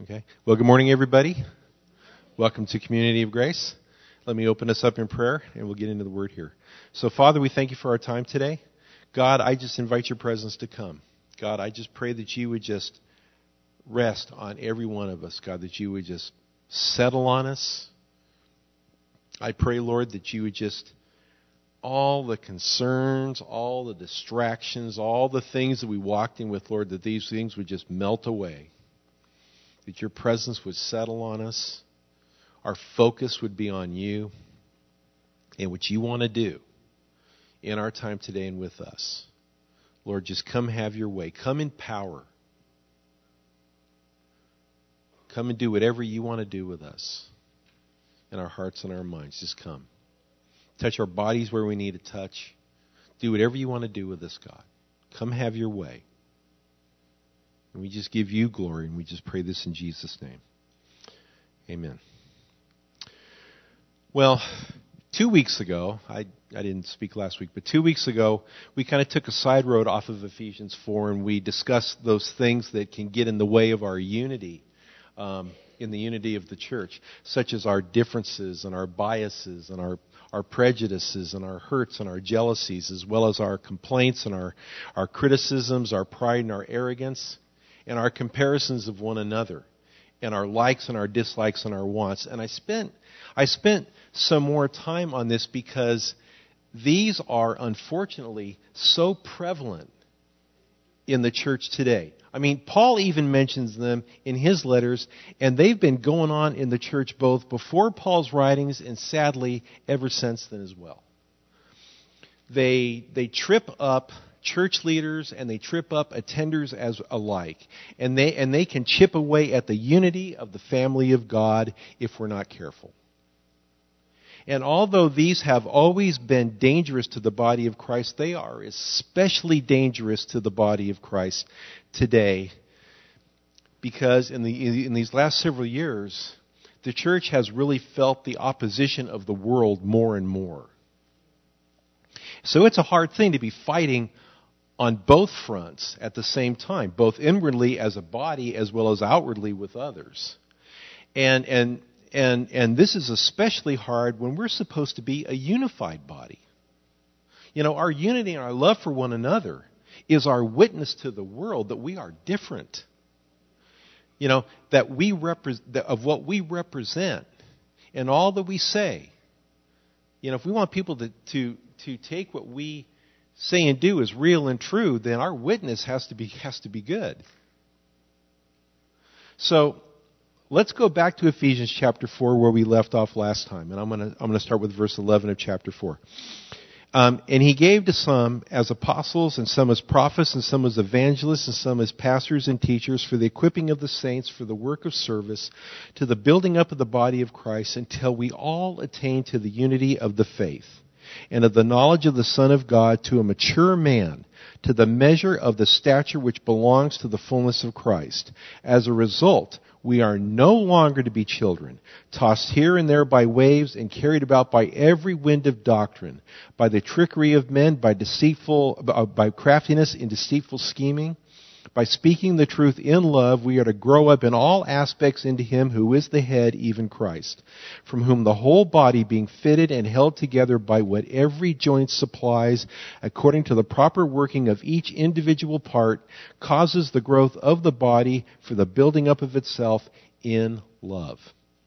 Okay. Well, good morning, everybody. Welcome to Community of Grace. Let me open us up in prayer, and we'll get into the Word here. So, Father, we thank you for our time today. God, I just invite your presence to come. God, I just pray that you would just rest on every one of us. God, that you would just settle on us. I pray, Lord, that you would just, all the concerns, all the distractions, all the things that we walked in with, Lord, that these things would just melt away. That your presence would settle on us. Our focus would be on you and what you want to do in our time today and with us. Lord, just come have your way. Come in power. Come and do whatever you want to do with us in our hearts and our minds. Just come. Touch our bodies where we need to touch. Do whatever you want to do with us, God. Come have your way. And we just give you glory, and we just pray this in Jesus' name. Amen. Well, 2 weeks ago, I didn't speak last week, but 2 weeks ago, we kind of took a side road off of Ephesians 4, and we discussed those things that can get in the way of our unity, in the unity of the church, such as our differences and our biases and our prejudices and our hurts and our jealousies, as well as our complaints and our criticisms, our pride and our arrogance, and our comparisons of one another, and our likes and our dislikes and our wants. And I spent some more time on this because these are unfortunately so prevalent in the church today. I mean, Paul even mentions them in his letters, and they've been going on in the church both before Paul's writings and sadly ever since then as well. They trip up church leaders and they trip up attenders as alike, and they can chip away at the unity of the family of God if we're not careful. And although these have always been dangerous to the body of Christ, they are especially dangerous to the body of Christ today, because in these last several years, the church has really felt the opposition of the world more and more. So it's a hard thing to be fighting on both fronts at the same time, both inwardly as a body as well as outwardly with others. And this is especially hard when we're supposed to be a unified body. You know, our unity and our love for one another is our witness to the world that we are different. You know, that we of what we represent and all that we say. You know, if we want people to take what we say and do as real and true, then our witness has to be good. So let's go back to Ephesians chapter 4 where we left off last time, and I'm going to start with verse 11 of chapter 4. And he gave to some as apostles, and some as prophets, and some as evangelists, and some as pastors and teachers for the equipping of the saints for the work of service, to the building up of the body of Christ, until we all attain to the unity of the faith and of the knowledge of the Son of God, to a mature man, to the measure of the stature which belongs to the fullness of Christ. As a result, we are no longer to be children, tossed here and there by waves and carried about by every wind of doctrine, by the trickery of men, by craftiness in deceitful scheming. By speaking the truth in love, we are to grow up in all aspects into Him who is the head, even Christ, from whom the whole body, being fitted and held together by what every joint supplies, according to the proper working of each individual part, causes the growth of the body for the building up of itself in love.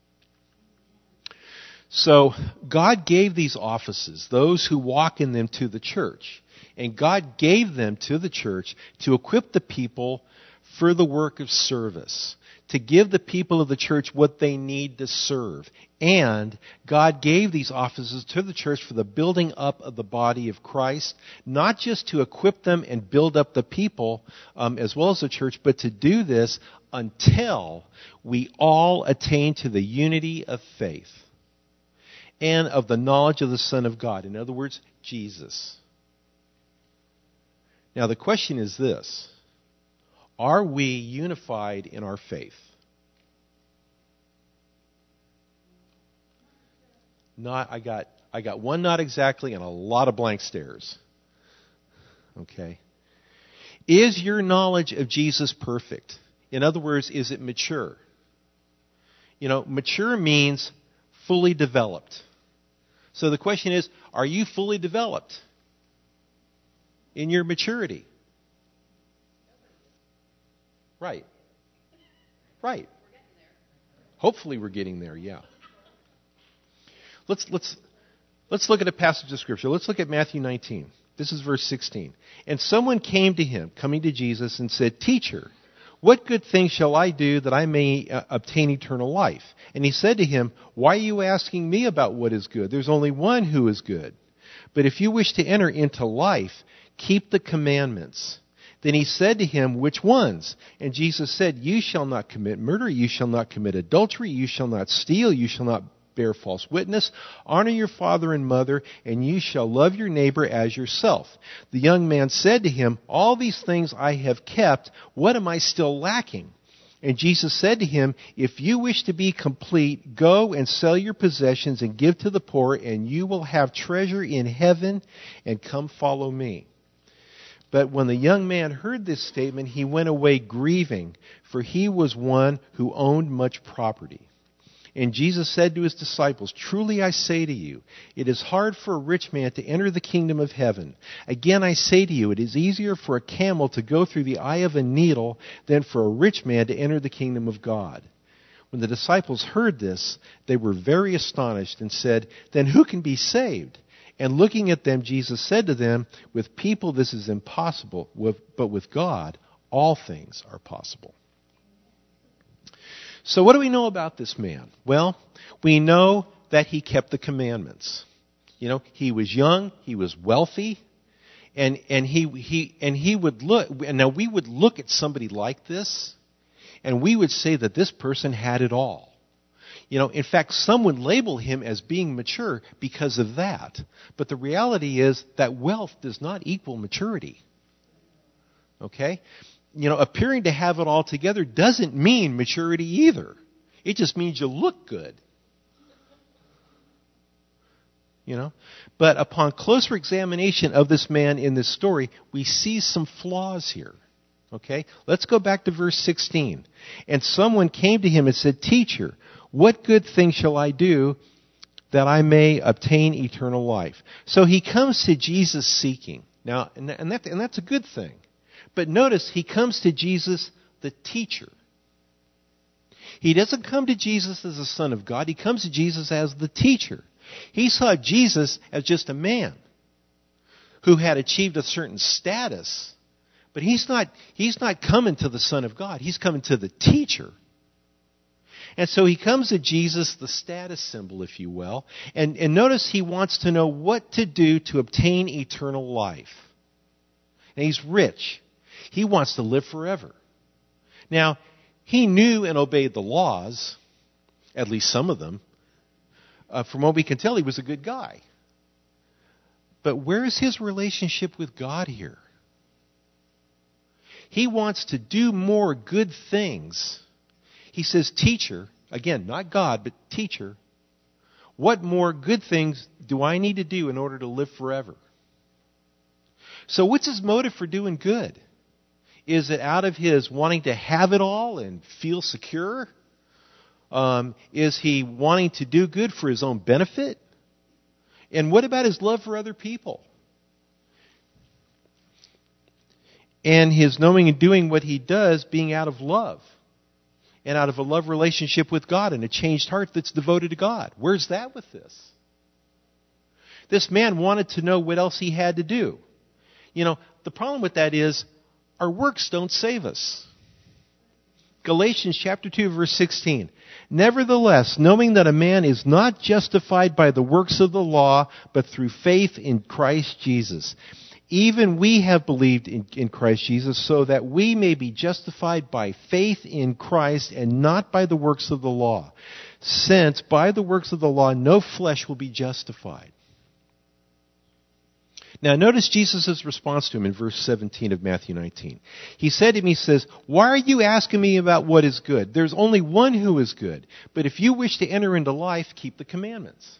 So, God gave these offices, those who walk in them, to the church. And God gave them to the church to equip the people for the work of service, to give the people of the church what they need to serve. And God gave these offices to the church for the building up of the body of Christ, not just to equip them and build up the people as well as the church, but to do this until we all attain to the unity of faith and of the knowledge of the Son of God. In other words, Jesus. Now, the question is this: are we unified in our faith? I got one not exactly and a lot of blank stares. Okay. Is your knowledge of Jesus perfect? In other words, is it mature? Mature means fully developed. So the question is, are you fully developed in your maturity? Right. Right. Hopefully we're getting there, yeah. Let's look at a passage of Scripture. Let's look at Matthew 19. This is verse 16. And someone came to him, coming to Jesus, and said, "Teacher, what good thing shall I do that I may obtain eternal life?" And he said to him, "Why are you asking me about what is good? There's only one who is good. But if you wish to enter into life, keep the commandments." Then he said to him, "Which ones?" And Jesus said, "You shall not commit murder, you shall not commit adultery, you shall not steal, you shall not bear false witness, honor your father and mother, and you shall love your neighbor as yourself." The young man said to him, "All these things I have kept, what am I still lacking?" And Jesus said to him, "If you wish to be complete, go and sell your possessions and give to the poor, and you will have treasure in heaven, and come follow me." But when the young man heard this statement, he went away grieving, for he was one who owned much property. And Jesus said to his disciples, "Truly I say to you, it is hard for a rich man to enter the kingdom of heaven. Again I say to you, it is easier for a camel to go through the eye of a needle than for a rich man to enter the kingdom of God." When the disciples heard this, they were very astonished and said, "Then who can be saved?" And looking at them, Jesus said to them, "With people this is impossible, but with God all things are possible." So what do we know about this man? Well, we know that he kept the commandments. He was young, he was wealthy, and he would look. And now we would look at somebody like this, and we would say that this person had it all. In fact, some would label him as being mature because of that. But the reality is that wealth does not equal maturity. Okay? Appearing to have it all together doesn't mean maturity either. It just means you look good. But upon closer examination of this man in this story, we see some flaws here. Okay? Let's go back to verse 16. And someone came to him and said, "Teacher, what good thing shall I do that I may obtain eternal life?" So he comes to Jesus seeking. Now, and that's a good thing. But notice, he comes to Jesus, the teacher. He doesn't come to Jesus as the Son of God. He comes to Jesus as the teacher. He saw Jesus as just a man who had achieved a certain status. But he's not coming to the Son of God. He's coming to the teacher. And so he comes to Jesus, the status symbol, if you will. And notice he wants to know what to do to obtain eternal life. And he's rich. He wants to live forever. Now, he knew and obeyed the laws, at least some of them. From what we can tell, he was a good guy. But where is his relationship with God here? He wants to do more good things. He says, "Teacher," again, not God, but teacher, "what more good things do I need to do in order to live forever?" So what's his motive for doing good? Is it out of his wanting to have it all and feel secure? Is he wanting to do good for his own benefit? And what about his love for other people? And his knowing and doing what he does being out of love. And out of a love relationship with God and a changed heart that's devoted to God. Where's that with this? This man wanted to know what else he had to do. The problem with that is our works don't save us. Galatians chapter 2, verse 16. "Nevertheless, knowing that a man is not justified by the works of the law, but through faith in Christ Jesus. Even we have believed in Christ Jesus, so that we may be justified by faith in Christ and not by the works of the law. Since by the works of the law no flesh will be justified." Now notice Jesus' response to him in verse 17 of Matthew 19. He said to him, he says, "Why are you asking me about what is good? There's only one who is good. But if you wish to enter into life, keep the commandments."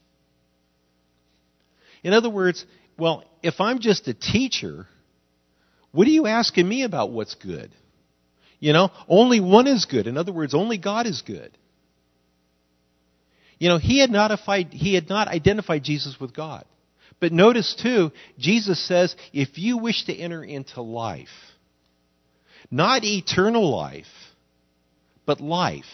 In other words, well, if I'm just a teacher, what are you asking me about what's good? Only one is good. In other words, only God is good. He had not identified Jesus with God. But notice too, Jesus says, if you wish to enter into life, not eternal life, but life.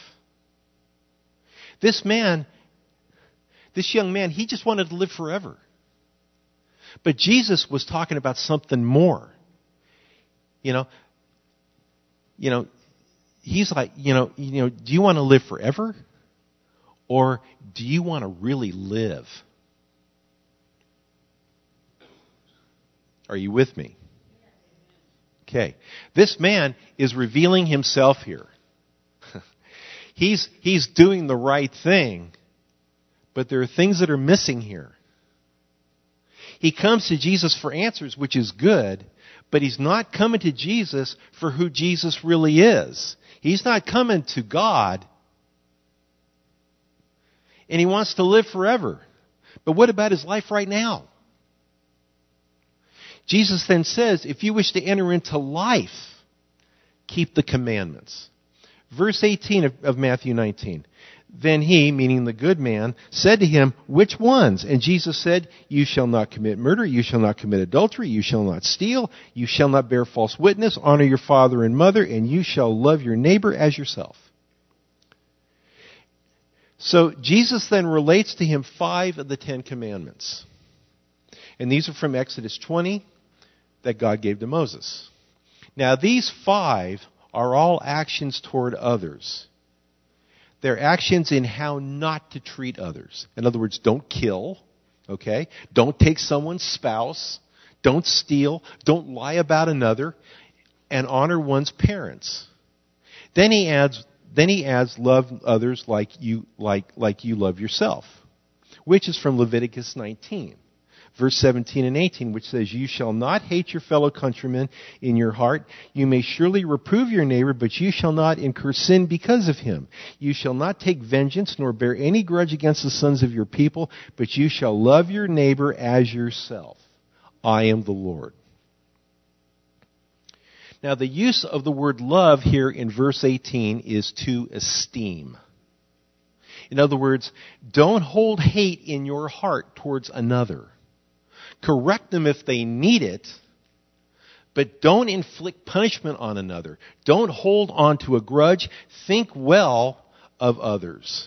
This young man, he just wanted to live forever. But Jesus was talking about something more. He's like, do you want to live forever? Or do you want to really live? Are you with me? Okay. This man is revealing himself here. He's doing the right thing, but there are things that are missing here. He comes to Jesus for answers, which is good, but he's not coming to Jesus for who Jesus really is. He's not coming to God, and he wants to live forever. But what about his life right now? Jesus then says, if you wish to enter into life, keep the commandments. Verse 18 of Matthew 19. Then he, meaning the good man, said to him, which ones? And Jesus said, you shall not commit murder, you shall not commit adultery, you shall not steal, you shall not bear false witness, honor your father and mother, and you shall love your neighbor as yourself. So Jesus then relates to him 5 of the 10 commandments. And these are from Exodus 20 that God gave to Moses. Now these 5 are all actions toward others. They're actions in how not to treat others. In other words, don't kill, okay? Don't take someone's spouse. Don't steal. Don't lie about another. And honor one's parents. Then he adds, love others like you love yourself, which is from Leviticus 19. Verse 17 and 18, which says, you shall not hate your fellow countrymen in your heart. You may surely reprove your neighbor, but you shall not incur sin because of him. You shall not take vengeance, nor bear any grudge against the sons of your people, but you shall love your neighbor as yourself. I am the Lord. Now, the use of the word love here in verse 18 is to esteem. In other words, don't hold hate in your heart towards another. Correct them if they need it, but don't inflict punishment on another. Don't hold on to a grudge. Think well of others.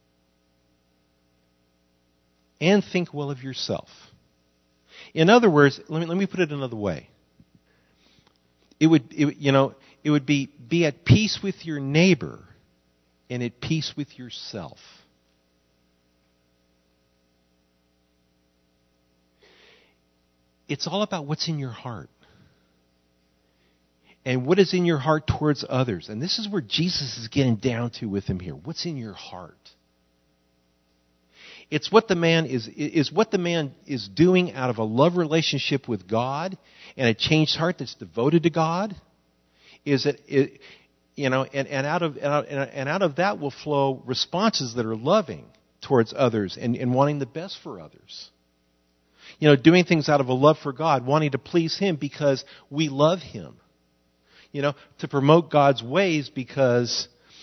And think well of yourself. In other words, let me put it another way. It would be at peace with your neighbor and at peace with yourself. It's all about what's in your heart. And what is in your heart towards others. And this is where Jesus is getting down to with him here. What's in your heart? It's what the man is doing out of a love relationship with God and a changed heart that's devoted to God. And out of that will flow responses that are loving towards others and wanting the best for others. Doing things out of a love for God, wanting to please him because we love him. To promote God's ways because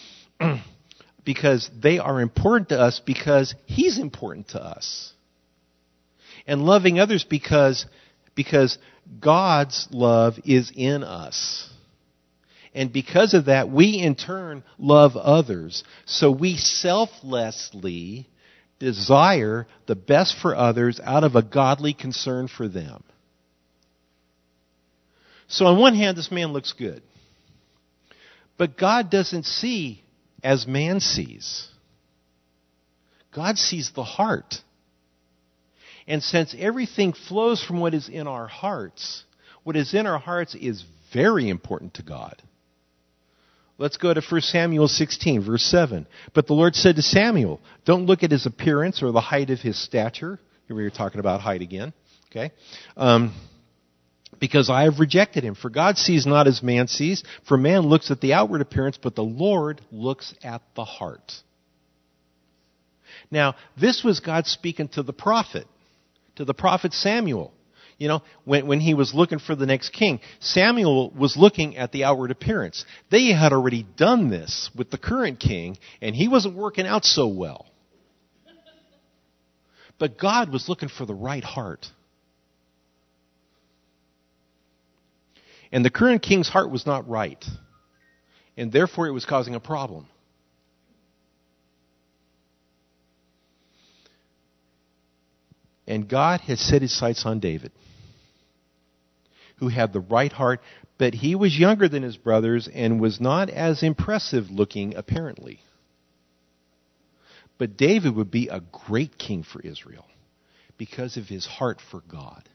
they are important to us because he's important to us. And loving others because God's love is in us. And because of that, we in turn love others. So we selflessly desire the best for others out of a godly concern for them. So on one hand, this man looks good. But God doesn't see as man sees. God sees the heart. And since everything flows from what is in our hearts, what is in our hearts is very important to God. Let's go to 1 Samuel 16, verse 7. But the Lord said to Samuel, don't look at his appearance or the height of his stature. Here we are talking about height again. Okay? Because I have rejected him. For God sees not as man sees. For man looks at the outward appearance, but the Lord looks at the heart. Now, this was God speaking to the prophet Samuel. When he was looking for the next king, Samuel was looking at the outward appearance. They had already done this with the current king, and he wasn't working out so well. But God was looking for the right heart. And the current king's heart was not right. And therefore it was causing a problem. And God had set his sights on David, who had the right heart, but he was younger than his brothers and was not as impressive looking apparently. But David would be a great king for Israel because of his heart for God.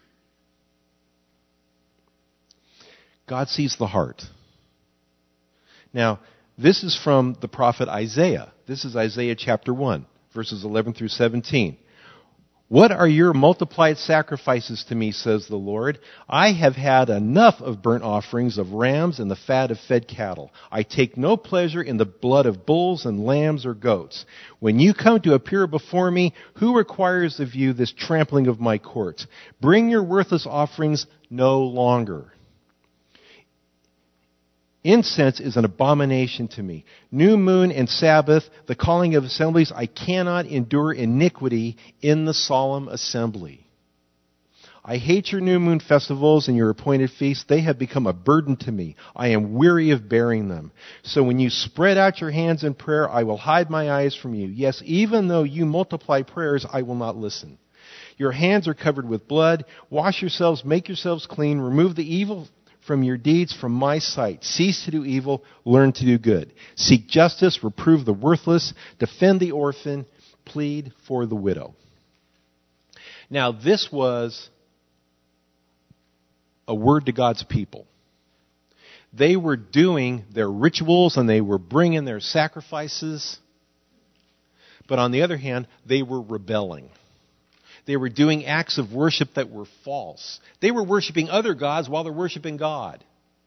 God sees the heart. Now, this is from the prophet Isaiah. This is Isaiah chapter 1, verses 11 through 17. What are your multiplied sacrifices to me, says the Lord? I have had enough of burnt offerings of rams and the fat of fed cattle. I take no pleasure in the blood of bulls and lambs or goats. When you come to appear before me, who requires of you this trampling of my courts? Bring your worthless offerings no longer. Incense is an abomination to me. New moon and Sabbath, the calling of assemblies, I cannot endure iniquity in the solemn assembly. I hate your new moon festivals and your appointed feasts. They have become a burden to me. I am weary of bearing them. So when you spread out your hands in prayer, I will hide my eyes from you. Yes, even though you multiply prayers, I will not listen. Your hands are covered with blood. Wash yourselves, make yourselves clean, remove the evil from your deeds from my sight. Cease to do evil, learn to do good. Seek justice, reprove the worthless, defend the orphan, plead for the widow. Now, this was a word to God's people. They were doing their rituals and they were bringing their sacrifices. But on the other hand, they were rebelling. They were doing acts of worship that were false. They were worshiping other gods while they're worshiping God.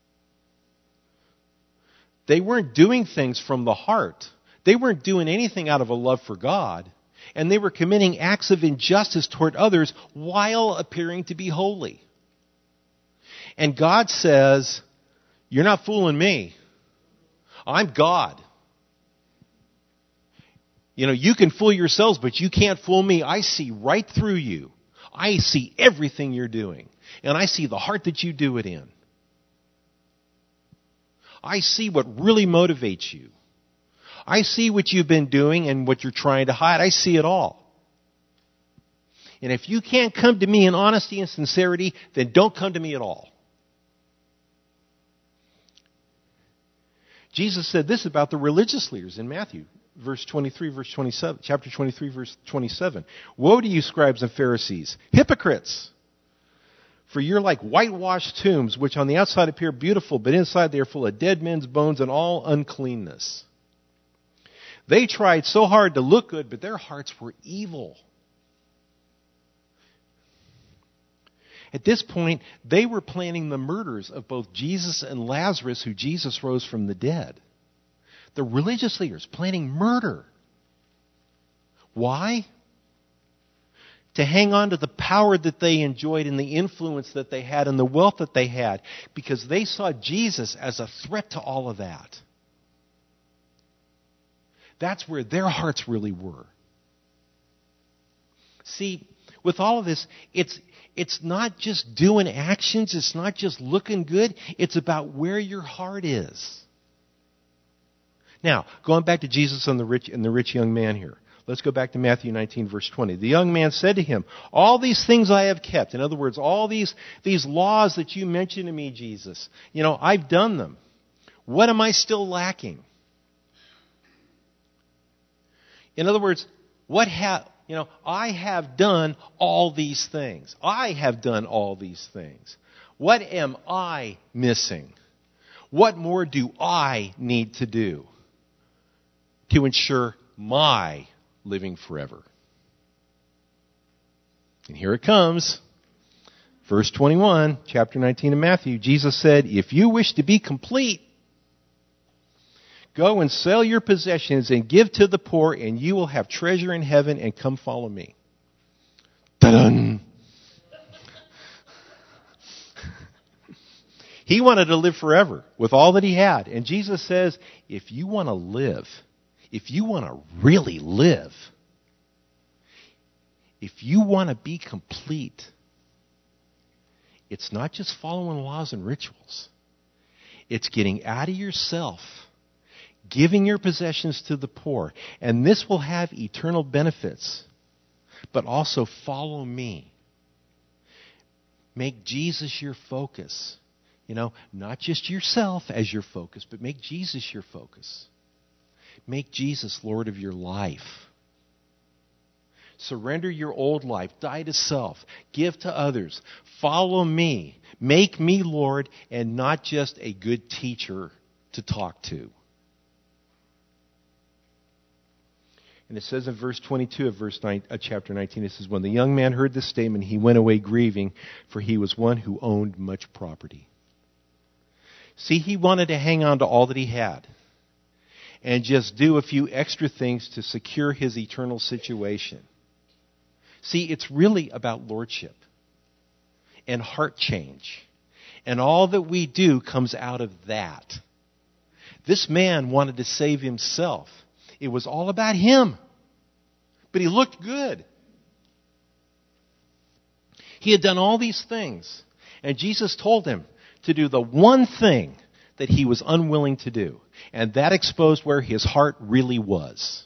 They weren't doing things from the heart. They weren't doing anything out of a love for God. And they were committing acts of injustice toward others while appearing to be holy. And God says, you're not fooling me. I'm God. You know, you can fool yourselves, but you can't fool me. I see right through you. I see everything you're doing. And I see the heart that you do it in. I see what really motivates you. I see what you've been doing and what you're trying to hide. I see it all. And if you can't come to me in honesty and sincerity, then don't come to me at all. Jesus said this about the religious leaders in Matthew. Verse 23, verse 27, chapter 23, verse 27. Woe to you, scribes and Pharisees, hypocrites! For you're like whitewashed tombs, which on the outside appear beautiful, but inside they are full of dead men's bones and all uncleanness. They tried so hard to look good, but their hearts were evil. At this point, they were planning the murders of both Jesus and Lazarus, who Jesus rose from the dead. The religious leaders planning murder. Why? To hang on to the power that they enjoyed and the influence that they had and the wealth that they had, because they saw Jesus as a threat to all of that. That's where their hearts really were. See, with all of this, it's not just doing actions, it's not just looking good, it's about where your heart is. Now, going back to Jesus and the rich young man here. Let's go back to Matthew 19, verse 20. The young man said to him, all these things I have kept. In other words, all these laws that you mentioned to me, Jesus, I've done them. What am I still lacking? In other words, I have done all these things. I have done all these things. What am I missing? What more do I need to do to ensure my living forever? And here it comes. Verse 21, chapter 19 of Matthew. Jesus said, if you wish to be complete, go and sell your possessions and give to the poor, and you will have treasure in heaven, and come follow me. Ta-da! He wanted to live forever with all that he had. And Jesus says, if you want to live, if you want to really live, If you want to be complete, it's not just following laws and rituals. It's getting out of yourself, giving your possessions to the poor. And this will have eternal benefits. But also follow me. Make Jesus your focus. Not just yourself as your focus, but make Jesus your focus. Make Jesus Lord of your life. Surrender your old life. Die to self. Give to others. Follow me. Make me Lord and not just a good teacher to talk to. And it says in verse 22 of chapter 19, it says, when the young man heard this statement, he went away grieving, for he was one who owned much property. See, he wanted to hang on to all that he had and just do a few extra things to secure his eternal situation. See, it's really about lordship and heart change. And all that we do comes out of that. This man wanted to save himself. It was all about him. But he looked good. He had done all these things. And Jesus told him to do the one thing that he was unwilling to do. And that exposed where his heart really was.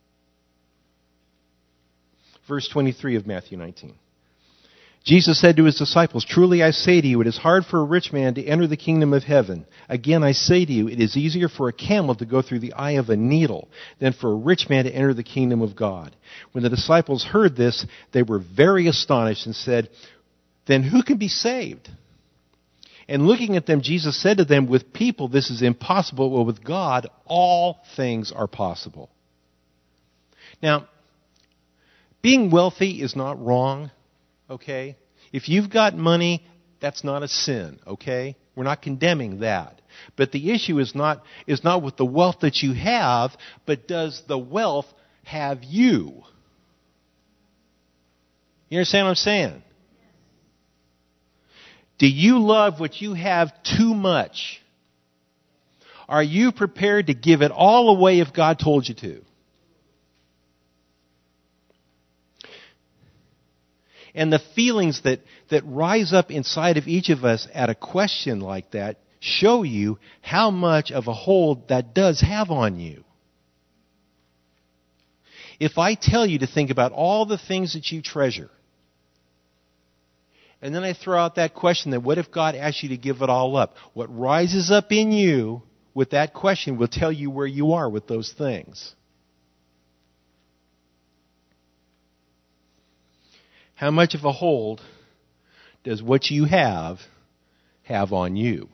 Verse 23 of Matthew 19. Jesus said to his disciples, truly I say to you, it is hard for a rich man to enter the kingdom of heaven. Again, I say to you, it is easier for a camel to go through the eye of a needle than for a rich man to enter the kingdom of God. When the disciples heard this, they were very astonished and said, then who can be saved? And looking at them, Jesus said to them, with people this is impossible, but with God all things are possible. Now, being wealthy is not wrong. Okay? If you've got money, that's not a sin, okay? We're not condemning that. But the issue is not with the wealth that you have, but does the wealth have you? You understand what I'm saying? Do you love what you have too much? Are you prepared to give it all away if God told you to? And the feelings that rise up inside of each of us at a question like that show you how much of a hold that does have on you. If I tell you to think about all the things that you treasure, and then I throw out that question that what if God asked you to give it all up? What rises up in you with that question will tell you where you are with those things. How much of a hold does what you have on you?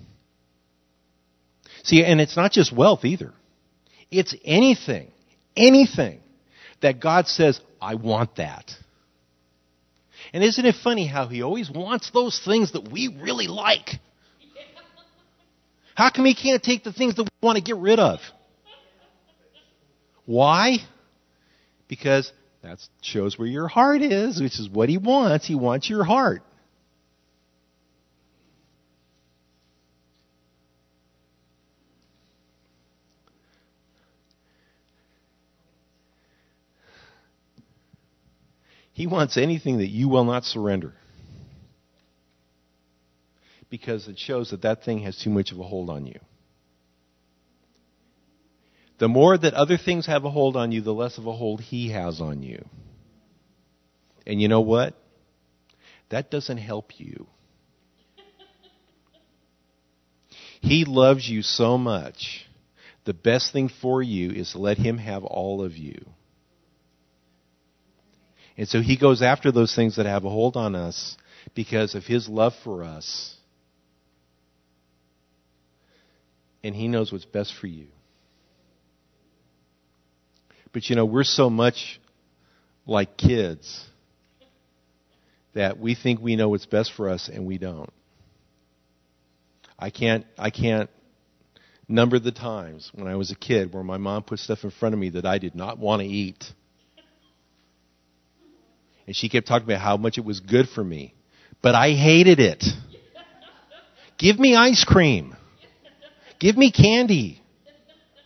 See, and it's not just wealth either. It's anything that God says, I want that. And isn't it funny how He always wants those things that we really like? How come He can't take the things that we want to get rid of? Why? Because that shows where your heart is, which is what He wants. He wants your heart. He wants anything that you will not surrender. Because it shows that that thing has too much of a hold on you. The more that other things have a hold on you, the less of a hold He has on you. And you know what? That doesn't help you. He loves you so much. The best thing for you is to let Him have all of you. And so He goes after those things that have a hold on us because of His love for us. And He knows what's best for you. But you know, we're so much like kids that we think we know what's best for us and we don't. I can't number the times when I was a kid where my mom put stuff in front of me that I did not want to eat. And she kept talking about how much it was good for me. But I hated it. Give me ice cream. Give me candy.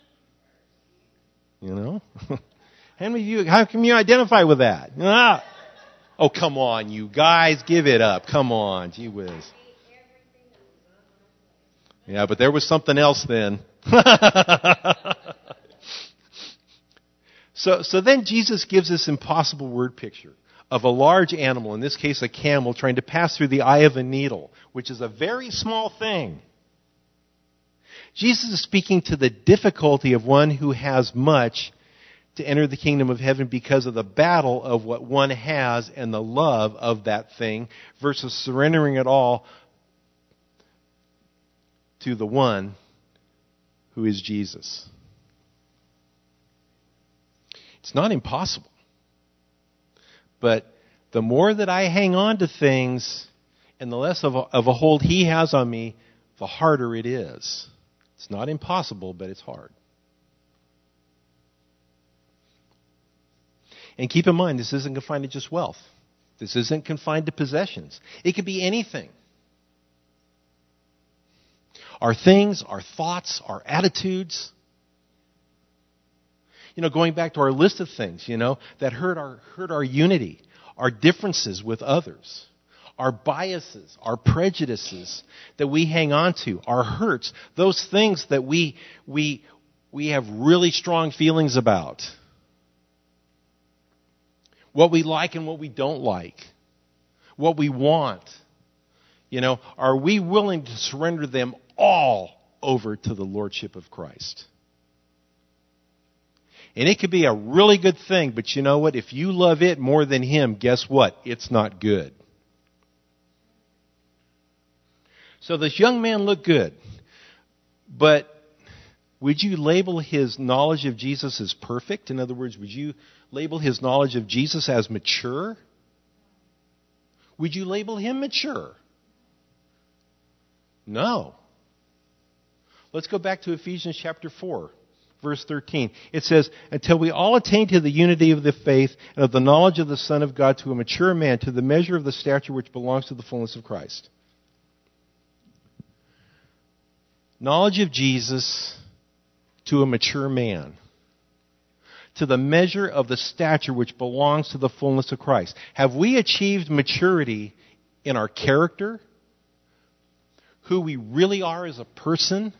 You know? How come you identify with that? Ah. Oh, come on, you guys. Give it up. Come on. Gee whiz. Yeah, but there was something else then. So then Jesus gives this impossible word picture of a large animal, in this case a camel, trying to pass through the eye of a needle, which is a very small thing. Jesus is speaking to the difficulty of one who has much to enter the kingdom of heaven because of the battle of what one has and the love of that thing versus surrendering it all to the one who is Jesus. It's not impossible. But the more that I hang on to things and the less of a hold he has on me, the harder it is. It's not impossible, but it's hard. And keep in mind, this isn't confined to just wealth. This isn't confined to possessions. It could be anything. Our things, our thoughts, our attitudes. Going back to our list of things, that hurt our unity, our differences with others, our biases, our prejudices that we hang on to, our hurts, those things that we have really strong feelings about. What we like and what we don't like. What we want. Are we willing to surrender them all over to the Lordship of Christ? And it could be a really good thing, but you know what? If you love it more than Him, guess what? It's not good. So this young man looked good, but would you label his knowledge of Jesus as perfect? In other words, would you label his knowledge of Jesus as mature? Would you label him mature? No. Let's go back to Ephesians chapter 4. Verse 13, it says, until we all attain to the unity of the faith and of the knowledge of the Son of God, to a mature man, to the measure of the stature which belongs to the fullness of Christ. Knowledge of Jesus to a mature man. To the measure of the stature which belongs to the fullness of Christ. Have we achieved maturity in our character? Who we really are as a person?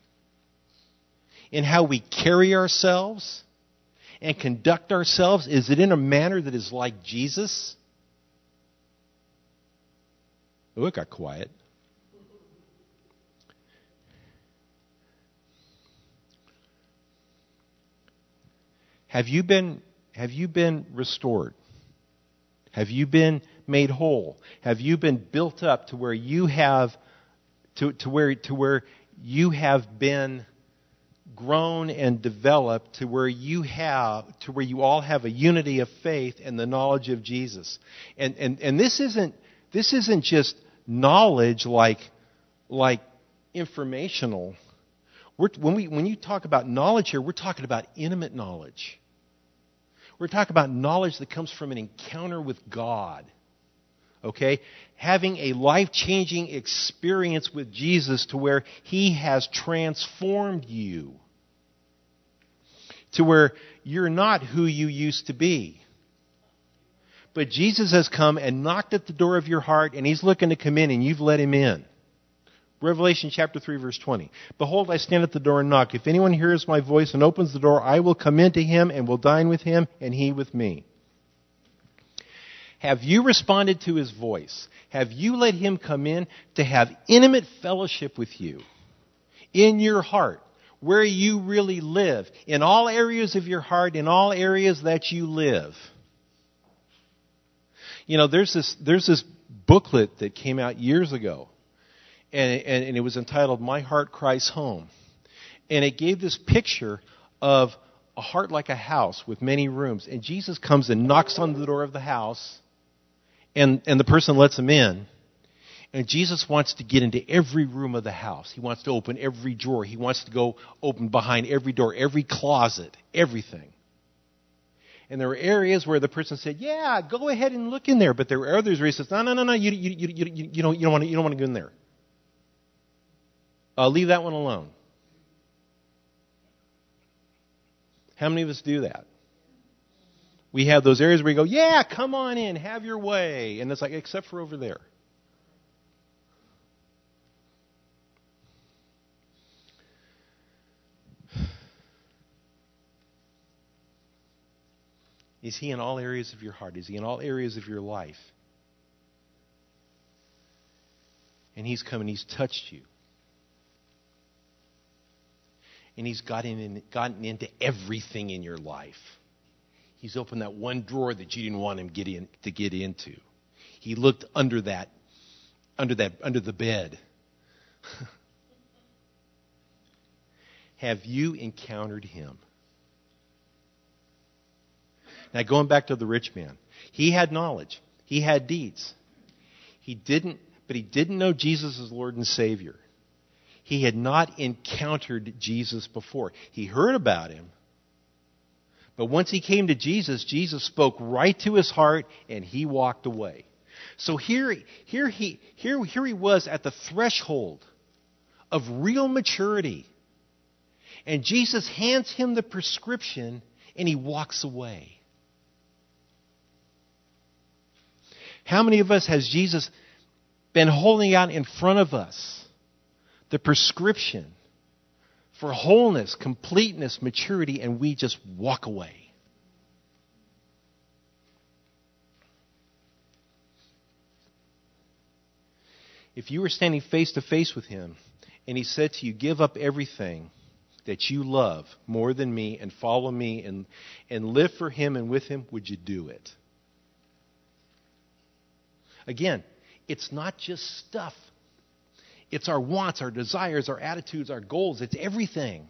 In how we carry ourselves and conduct ourselves? Is it in a manner that is like Jesus? Oh, it got quiet. Have you been restored? Have you been made whole? Have you been built up to where you have to where you have been grown and developed to where you all have a unity of faith and the knowledge of Jesus. And this isn't just knowledge like informational. When you talk about knowledge here, we're talking about intimate knowledge. We're talking about knowledge that comes from an encounter with God. Okay? Having a life-changing experience with Jesus to where He has transformed you. To where you're not who you used to be. But Jesus has come and knocked at the door of your heart, and He's looking to come in, and you've let Him in. Revelation chapter 3, verse 20. Behold, I stand at the door and knock. If anyone hears my voice and opens the door, I will come into him and will dine with him, and he with me. Have you responded to His voice? Have you let Him come in to have intimate fellowship with you? In your heart, where you really live. In all areas of your heart, in all areas that you live. There's this booklet that came out years ago. And it was entitled, My Heart Cries Home. And it gave this picture of a heart like a house with many rooms. And Jesus comes and knocks on the door of the house. And the person lets Him in. And Jesus wants to get into every room of the house. He wants to open every drawer. He wants to go open behind every door, every closet, everything. And there were areas where the person said, yeah, go ahead and look in there. But there were others where He says, no, you don't want to go in there. Leave that one alone. How many of us do that? We have those areas where we go, yeah, come on in, have your way. And it's like, except for over there. Is he in all areas of your heart? Is he in all areas of your life? And he's come and he's touched you. And he's gotten into everything in your life. He's opened that one drawer that you didn't want him to get into. He looked under the bed. Have you encountered him? Now, going back to the rich man, he had knowledge. He had deeds. But he didn't know Jesus as Lord and Savior. He had not encountered Jesus before. He heard about him. But once he came to Jesus, Jesus spoke right to his heart, and he walked away. So here he was at the threshold of real maturity. And Jesus hands him the prescription, and he walks away. How many of us has Jesus been holding out in front of us? The prescription for wholeness, completeness, maturity, and we just walk away. If you were standing face to face with him and he said to you, give up everything that you love more than me and follow me and live for him and with him, would you do it? Again, it's not just stuff. It's our wants, our desires, our attitudes, our goals. It's everything.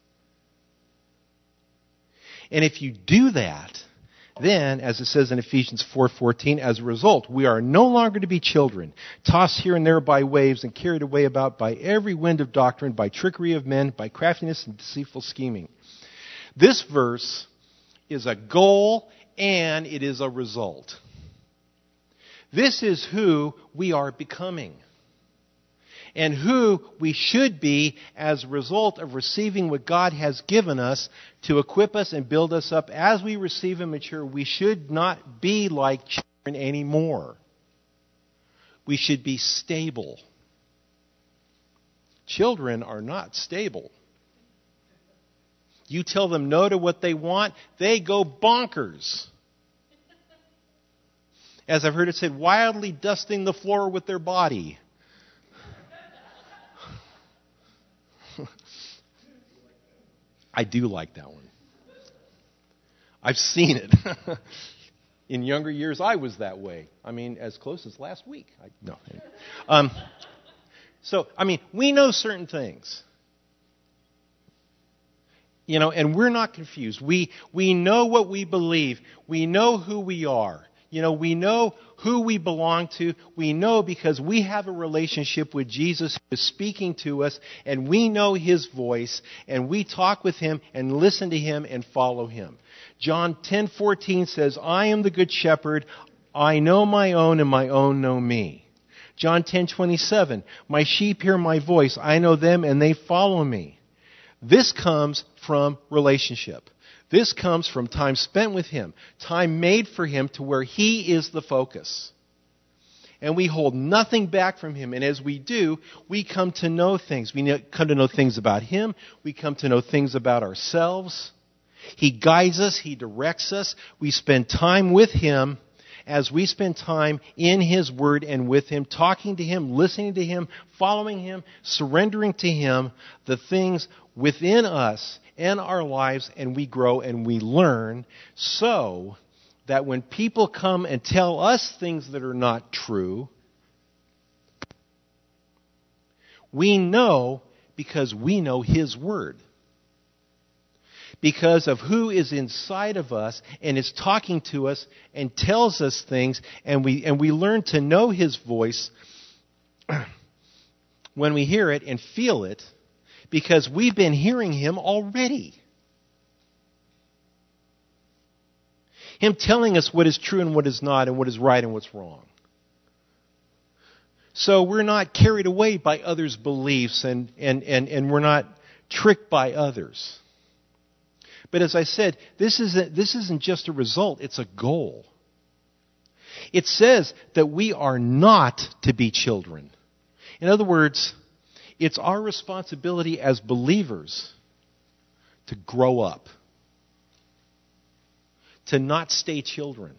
And if you do that, then, as it says in Ephesians 4:14, as a result, we are no longer to be children, tossed here and there by waves and carried away about by every wind of doctrine, by trickery of men, by craftiness and deceitful scheming. This verse is a goal and it is a result. This is who we are becoming. And who we should be as a result of receiving what God has given us to equip us and build us up. As we receive and mature, we should not be like children anymore. We should be stable. Children are not stable. You tell them no to what they want, they go bonkers. As I've heard it said, wildly dusting the floor with their body. I do like that one. I've seen it. In younger years, I was that way. I mean, as close as last week. We know certain things. And we're not confused. We know what we believe. We know who we are. We know who we belong to. We know because we have a relationship with Jesus who is speaking to us, and we know his voice, and we talk with him and listen to him and follow him. John 10:14 says, I am the good shepherd. I know my own, and my own know me. John 10:27, my sheep hear my voice. I know them, and they follow me. This comes from relationship. This comes from time spent with him, time made for him to where he is the focus. And we hold nothing back from him. And as we do, we come to know things. We come to know things about him. We come to know things about ourselves. He guides us. He directs us. We spend time with him as we spend time in his word and with him, talking to him, listening to him, following him, surrendering to him the things within us and our lives, and we grow and we learn, so that when people come and tell us things that are not true, we know because we know his word. Because of who is inside of us and is talking to us and tells us things, and we learn to know his voice when we hear it and feel it, because we've been hearing him already. Him telling us what is true and what is not, and what is right and what's wrong. So we're not carried away by others' beliefs, and we're not tricked by others. But as I said, this isn't just a result, it's a goal. It says that we are not to be children. In other words, it's our responsibility as believers to grow up, to not stay children,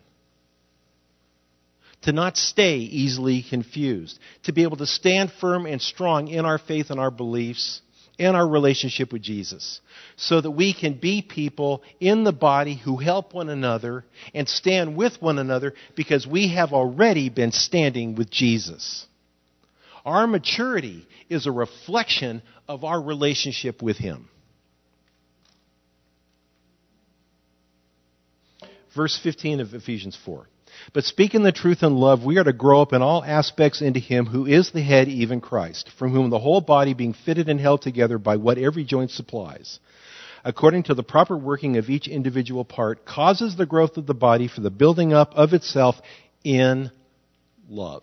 to not stay easily confused, to be able to stand firm and strong in our faith and our beliefs and our relationship with Jesus, so that we can be people in the body who help one another and stand with one another because we have already been standing with Jesus. Our maturity is a reflection of our relationship with Him. Verse 15 of Ephesians 4. But speaking the truth in love, we are to grow up in all aspects into Him who is the head, even Christ, from whom the whole body being fitted and held together by what every joint supplies, according to the proper working of each individual part, causes the growth of the body for the building up of itself in love.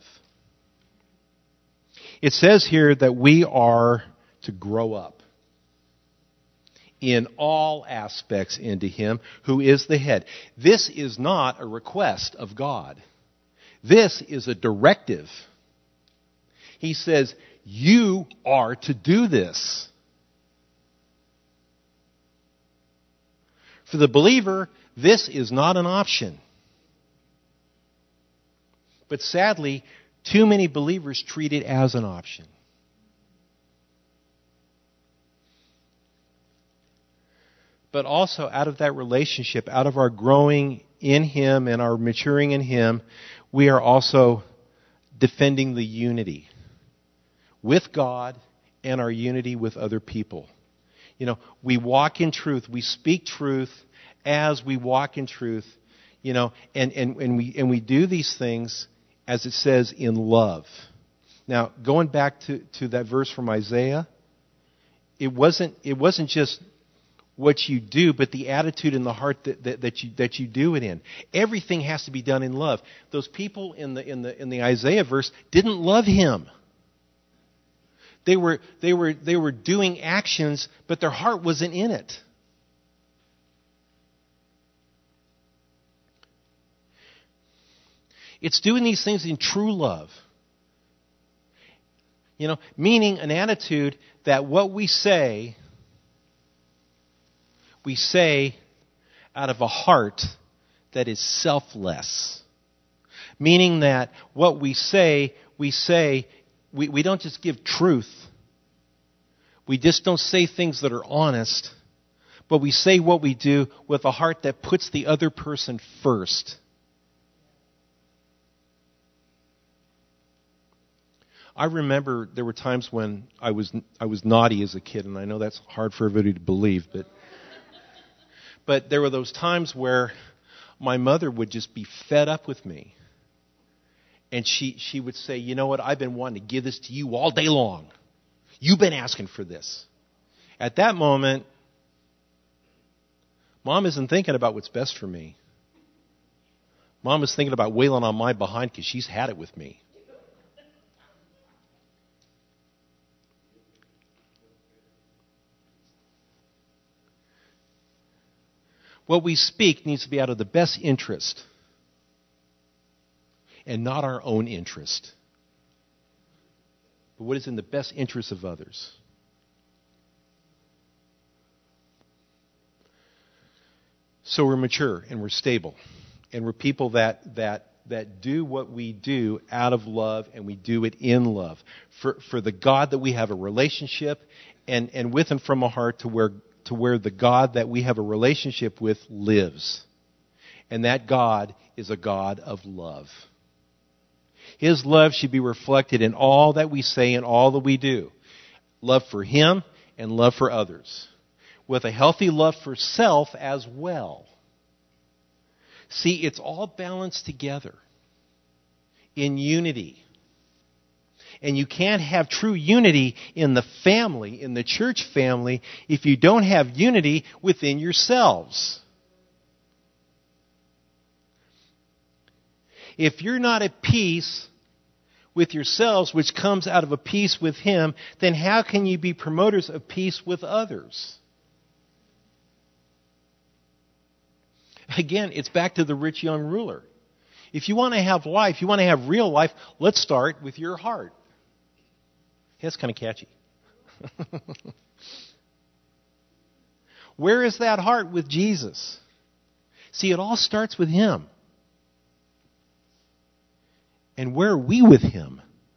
It says here that we are to grow up in all aspects into Him who is the head. This is not a request of God. This is a directive. He says, you are to do this. For the believer, this is not an option. But sadly, too many believers treat it as an option. But also out of that relationship, out of our growing in Him and our maturing in Him, we are also defending the unity with God and our unity with other people. You know, we walk in truth. We speak truth as we walk in truth. You know, and we do these things, as it says, in love. Now, going back to that verse from Isaiah, it wasn't just what you do, but the attitude in the heart that you do it in. Everything has to be done in love. Those people in the Isaiah verse didn't love Him. They were doing actions, but their heart wasn't in it. It's doing these things in true love. You know, meaning an attitude that what we say out of a heart that is selfless. Meaning that what we say, we don't just give truth. We just don't say things that are honest. But we say what we do with a heart that puts the other person first. I remember there were times when I was naughty as a kid, and I know that's hard for everybody to believe, but there were those times where my mother would just be fed up with me. And she would say, you know what, I've been wanting to give this to you all day long. You've been asking for this. At that moment, Mom isn't thinking about what's best for me. Mom is thinking about wailing on my behind because she's had it with me. What we speak needs to be out of the best interest and not our own interest, but what is in the best interest of others. So we're mature and we're stable and we're people that do what we do out of love, and we do it in love for the God that we have a relationship and with and from a heart to where the God that we have a relationship with lives. And that God is a God of love. His love should be reflected in all that we say and all that we do. Love for Him and love for others. With a healthy love for self as well. See, it's all balanced together in unity. And you can't have true unity in the family, in the church family, if you don't have unity within yourselves. If you're not at peace with yourselves, which comes out of a peace with Him, then how can you be promoters of peace with others? Again, it's back to the rich young ruler. If you want to have life, you want to have real life, let's start with your heart. That's kind of catchy. Where is that heart with Jesus? See, it all starts with Him. And where are we with Him?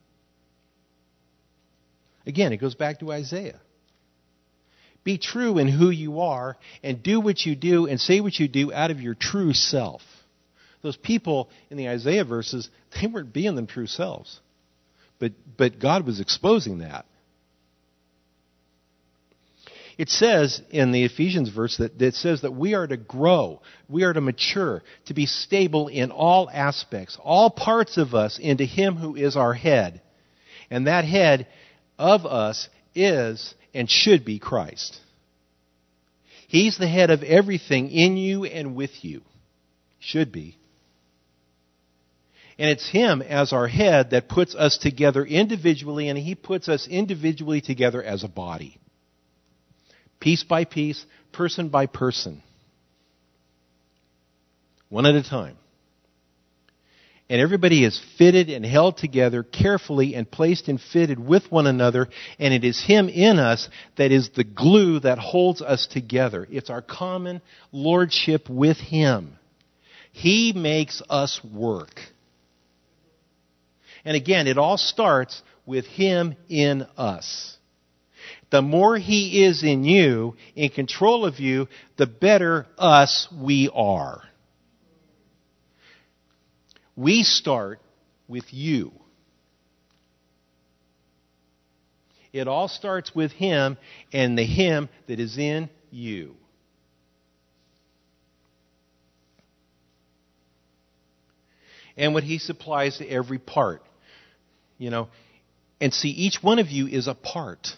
Again, it goes back to Isaiah. Be true in who you are and do what you do and say what you do out of your true self. Those people in the Isaiah verses, they weren't being their true selves. But God was exposing that. It says in the Ephesians verse that it says that we are to grow, we are to mature, to be stable in all aspects, all parts of us into Him who is our head. And that head of us is and should be Christ. He's the head of everything in you and with you. Should be. And it's Him as our head that puts us together individually, and He puts us individually together as a body. Piece by piece, person by person. One at a time. And everybody is fitted and held together carefully and placed and fitted with one another. And it is Him in us that is the glue that holds us together. It's our common lordship with Him. He makes us work. And again, it all starts with Him in us. The more He is in you, in control of you, the better us we are. We start with you. It all starts with Him and the Him that is in you. And what He supplies to every part. You know, and see, each one of you is a part.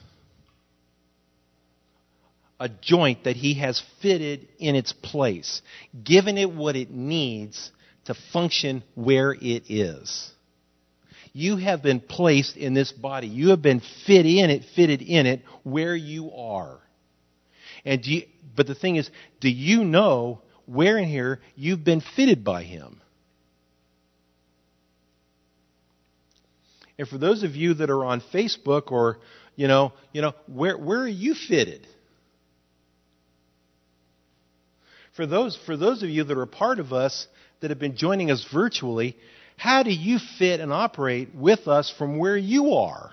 A joint that He has fitted in its place, given it what it needs to function where it is. You have been placed in this body. You have been fitted in it where you are. But the thing is, do you know where in here you've been fitted by Him? And for those of you that are on Facebook or, where are you fitted? For those of you that are a part of us that have been joining us virtually, how do you fit and operate with us from where you are?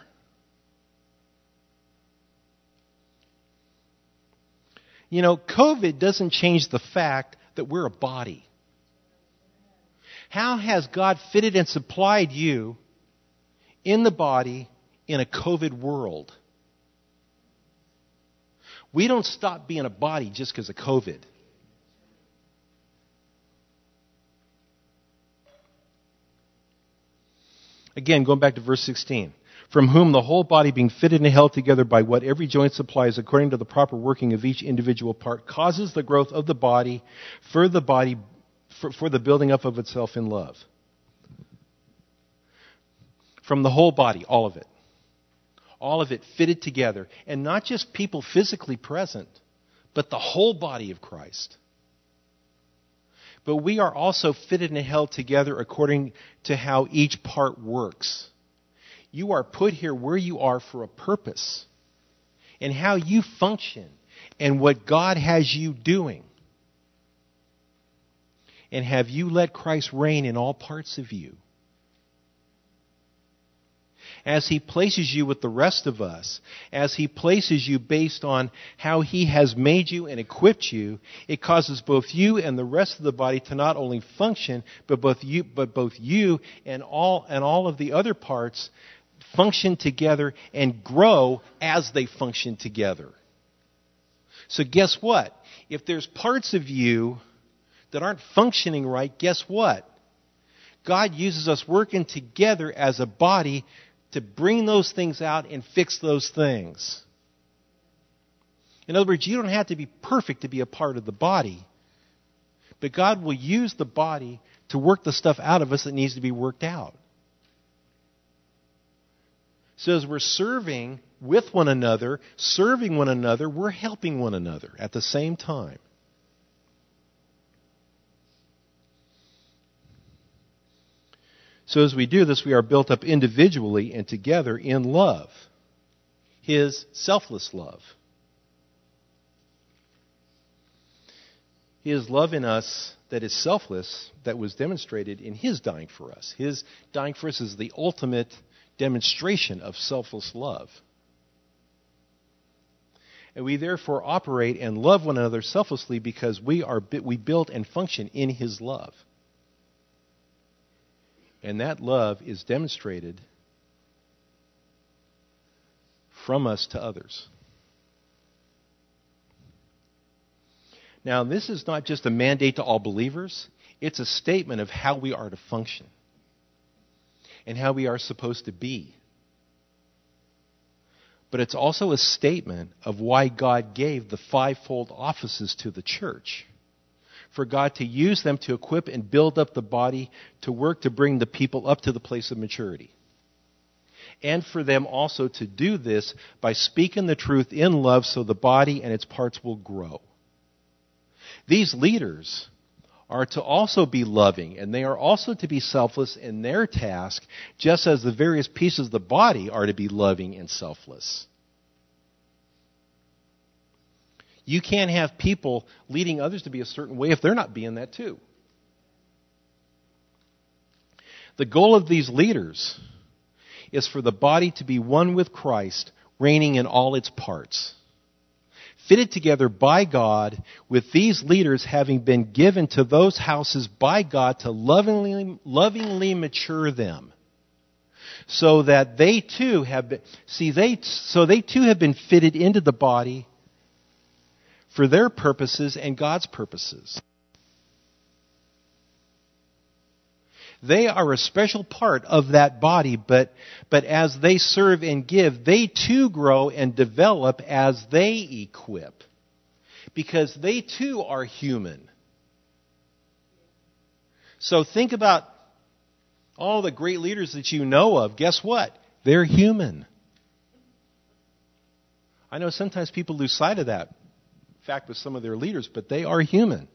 COVID doesn't change the fact that we're a body. How has God fitted and supplied you in the body in a COVID world? We don't stop being a body just because of COVID. Again, going back to verse 16. From whom the whole body being fitted and held together by what every joint supplies according to the proper working of each individual part causes the growth of the body for the building up of itself in love. From the whole body, all of it. All of it fitted together. And not just people physically present, but the whole body of Christ. But we are also fitted and held together according to how each part works. You are put here where you are for a purpose. And how you function. And what God has you doing. And have you let Christ reign in all parts of you? As He places you with the rest of us, as He places you based on how He has made you and equipped you, it causes both you and the rest of the body to not only function, but both you and all of the other parts function together and grow as they function together. So guess what? If there's parts of you that aren't functioning right, guess what? God uses us working together as a body to bring those things out and fix those things. In other words, you don't have to be perfect to be a part of the body. But God will use the body to work the stuff out of us that needs to be worked out. So as we're serving with one another, serving one another, we're helping one another at the same time. So as we do this, we are built up individually and together in love. His selfless love. His love in us that is selfless, that was demonstrated in His dying for us. His dying for us is the ultimate demonstration of selfless love. And we therefore operate and love one another selflessly because we build and function in His love. And that love is demonstrated from us to others. Now, this is not just a mandate to all believers. It's a statement of how we are to function and how we are supposed to be. But it's also a statement of why God gave the fivefold offices to the church. For God to use them to equip and build up the body to work to bring the people up to the place of maturity. And for them also to do this by speaking the truth in love so the body and its parts will grow. These leaders are to also be loving, and they are also to be selfless in their task, just as the various pieces of the body are to be loving and selfless. You can't have people leading others to be a certain way if they're not being that too. The goal of these leaders is for the body to be one with Christ, reigning in all its parts. Fitted together by God, with these leaders having been given to those houses by God to lovingly mature them, so that they too have been fitted into the body for their purposes and God's purposes. They are a special part of that body, but as they serve and give, they too grow and develop as they equip. Because they too are human. So think about all the great leaders that you know of. Guess what? They're human. I know sometimes people lose sight of that fact with some of their leaders, but they are human.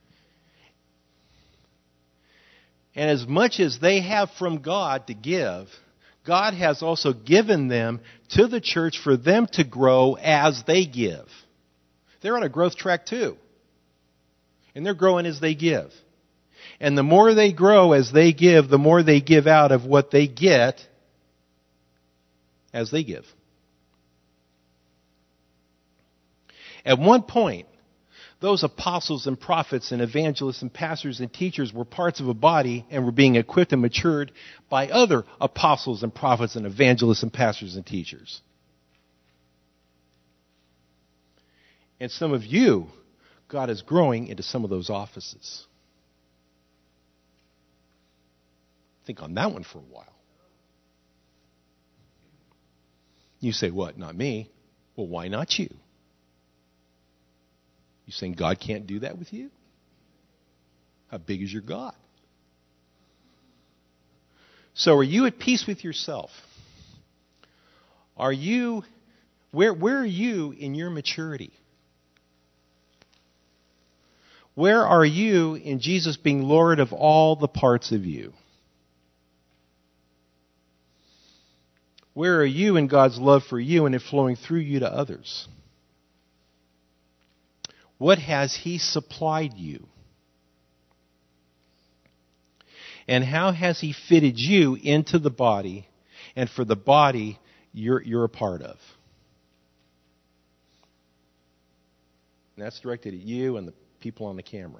And as much as they have from God to give, God has also given them to the church for them to grow as they give. They're on a growth track too. And they're growing as they give. And the more they grow as they give, the more they give out of what they get as they give. At one point, those apostles and prophets and evangelists and pastors and teachers were parts of a body and were being equipped and matured by other apostles and prophets and evangelists and pastors and teachers. And some of you, God is growing into some of those offices. Think on that one for a while. You say, what, not me? Well, why not you? You saying God can't do that with you? How big is your God? So are you at peace with yourself? Are you, where are you in your maturity? Where are you in Jesus being Lord of all the parts of you? Where are you in God's love for you and it flowing through you to others? What has He supplied you? And how has He fitted you into the body and for the body you're a part of? And that's directed at you and the people on the camera.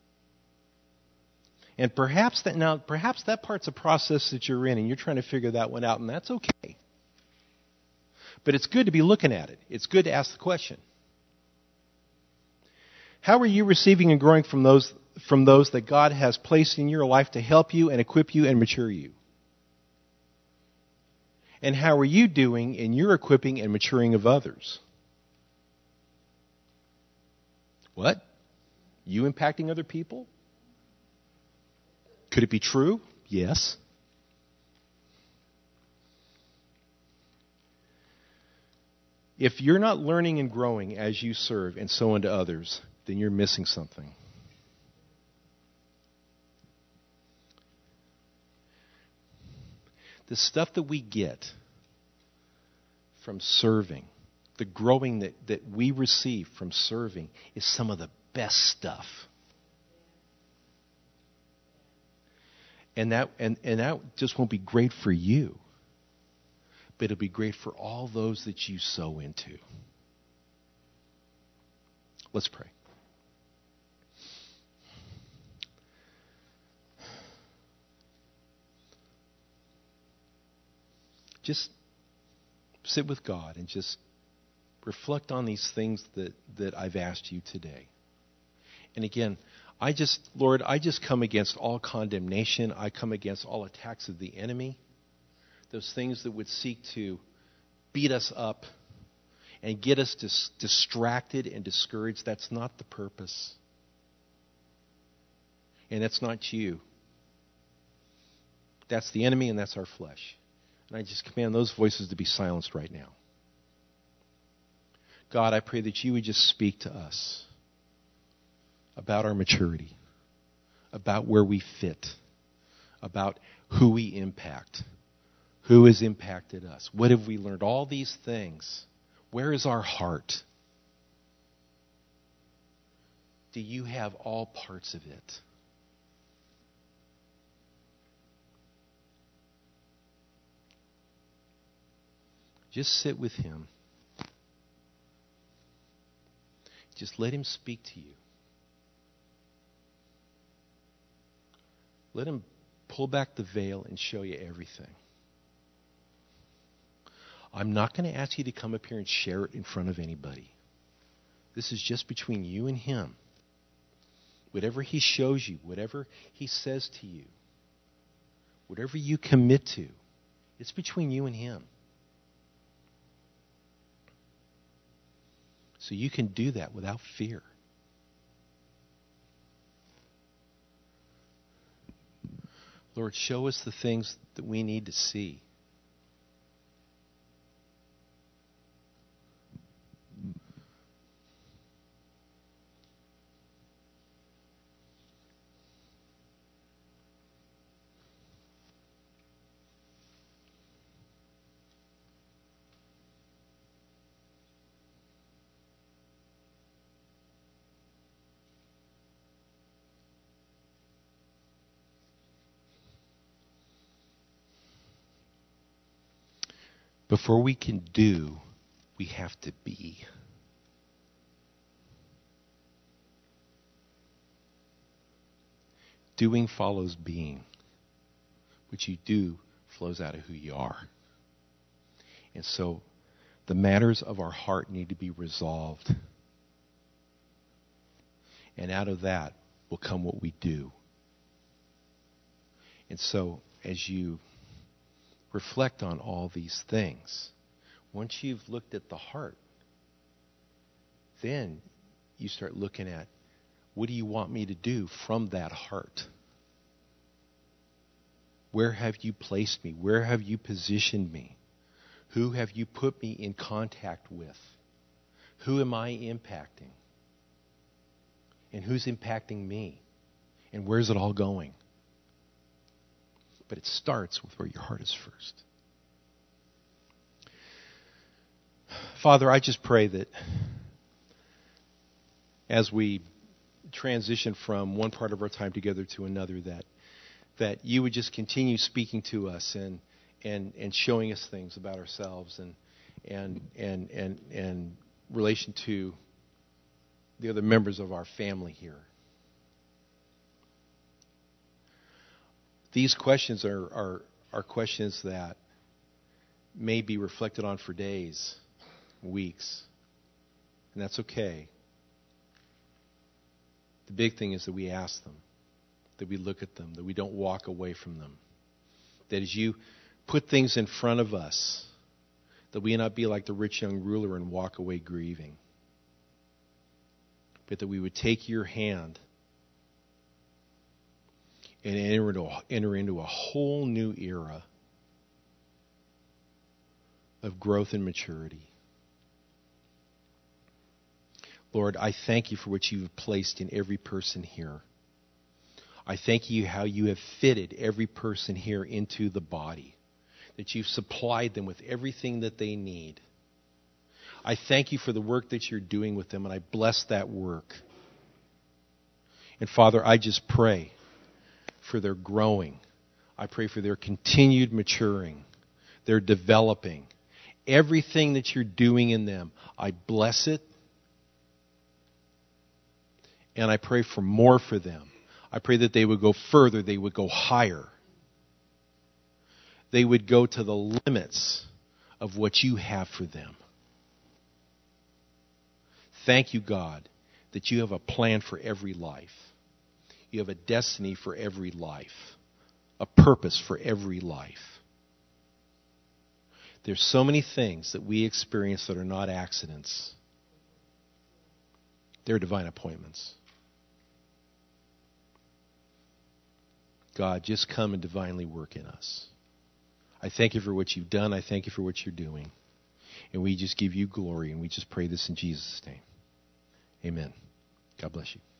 And perhaps that part's a process that you're in and you're trying to figure that one out, and that's okay. But it's good to be looking at it. It's good to ask the question. How are you receiving and growing from those that God has placed in your life to help you and equip you and mature you? And how are you doing in your equipping and maturing of others? What? You impacting other people? Could it be true? Yes. If you're not learning and growing as you serve and so unto others, then you're missing something. The stuff that we get from serving, the growing that we receive from serving is some of the best stuff. And that just won't be great for you, but it'll be great for all those that you sow into. Let's pray. Just sit with God and just reflect on these things that I've asked you today. And again, Lord, I just come against all condemnation. I come against all attacks of the enemy. Those things that would seek to beat us up and get us distracted and discouraged. That's not the purpose. And that's not you. That's the enemy and that's our flesh. And I just command those voices to be silenced right now. God, I pray that you would just speak to us about our maturity, about where we fit, about who we impact, who has impacted us, what have we learned, all these things. Where is our heart? Do you have all parts of it? Just sit with him. Just let him speak to you. Let him pull back the veil and show you everything. I'm not going to ask you to come up here and share it in front of anybody. This is just between you and him. Whatever he shows you, whatever he says to you, whatever you commit to, it's between you and him. So you can do that without fear. Lord, show us the things that we need to see. Before we can do, we have to be. Doing follows being. What you do flows out of who you are. And so the matters of our heart need to be resolved. And out of that will come what we do. And so as you reflect on all these things, once you've looked at the heart, then you start looking at, what do you want me to do from that heart? Where have you placed me? Where have you positioned me? Who have you put me in contact with? Who am I impacting? And who's impacting me? And where's it all going? But it starts with where your heart is first. Father, I just pray that as we transition from one part of our time together to another, that you would just continue speaking to us and showing us things about ourselves and relation to the other members of our family here. These questions are questions that may be reflected on for days, weeks, and that's okay. The big thing is that we ask them, that we look at them, that we don't walk away from them. That as you put things in front of us, that we not be like the rich young ruler and walk away grieving, but that we would take your hand and enter into a whole new era of growth and maturity. Lord, I thank you for what you've placed in every person here. I thank you how you have fitted every person here into the body. that you've supplied them with everything that they need. I thank you for the work that you're doing with them, and I bless that work. And Father, I just pray for their growing. I pray for their continued maturing, their developing. Everything that you're doing in them, I bless it. And I pray for more for them. I pray that they would go further, they would go higher. They would go to the limits of what you have for them. Thank you, God, that you have a plan for every life. You have a destiny for every life, a purpose for every life. There's so many things that we experience that are not accidents. They're divine appointments. God, just come and divinely work in us. I thank you for what you've done. I thank you for what you're doing. And we just give you glory, and we just pray this in Jesus' name. Amen. God bless you.